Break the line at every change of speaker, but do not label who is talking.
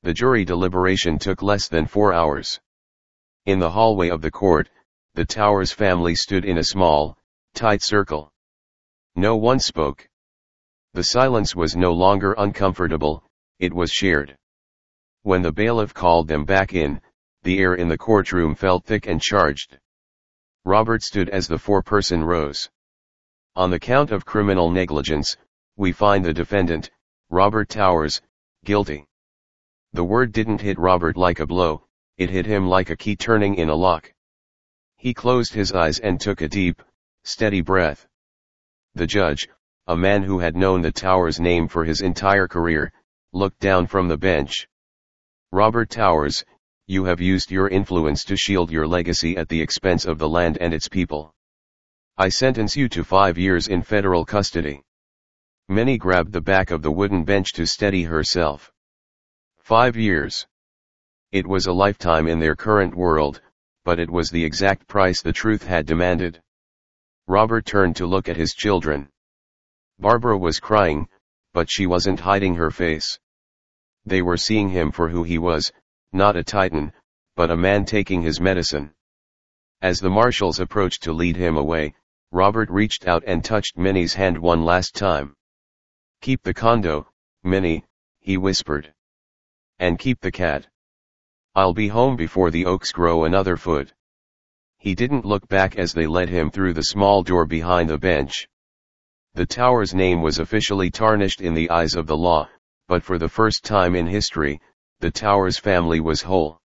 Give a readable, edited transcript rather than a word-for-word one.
The jury deliberation took less than 4 hours. In the hallway of the court, the Towers family stood in a small, tight circle. No one spoke. The silence was no longer uncomfortable, it was shared. When the bailiff called them back in, the air in the courtroom felt thick and charged. Robert stood as the foreperson rose. On the count of criminal negligence, we find the defendant, Robert Towers, guilty. The word didn't hit Robert like a blow, it hit him like a key turning in a lock. He closed his eyes and took a deep, steady breath. The judge, a man who had known the Towers name for his entire career, looked down from the bench. Robert Towers, you have used your influence to shield your legacy at the expense of the land and its people. I sentence you to 5 years in federal custody. Minnie grabbed the back of the wooden bench to steady herself. 5 years. It was a lifetime in their current world, but it was the exact price the truth had demanded. Robert turned to look at his children. Barbara was crying, but she wasn't hiding her face. They were seeing him for who he was, not a titan, but a man taking his medicine. As the marshals approached to lead him away, Robert reached out and touched Minnie's hand one last time. "Keep the condo, Minnie," he whispered. "And keep the cat. I'll be home before the oaks grow another foot." He didn't look back as they led him through the small door behind the bench. The Towers' name was officially tarnished in the eyes of the law, but for the first time in history, the Towers family was whole.